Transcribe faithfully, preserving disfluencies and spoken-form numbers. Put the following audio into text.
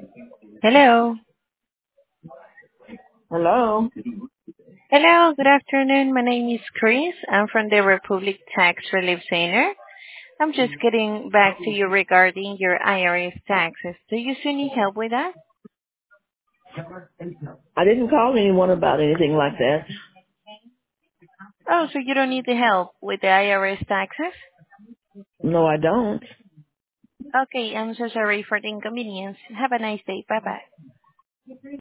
Hello. Hello. Hello, good afternoon. My name is Chris. I'm from the Republic Tax Relief Center. I'm just getting back to you regarding your I R S taxes. Do you still need help with that? I didn't call anyone about anything like that. Oh, so you don't need the help with the I R S taxes? No, I don't. Okay, I'm so sorry for the inconvenience. Have a nice day. Bye-bye.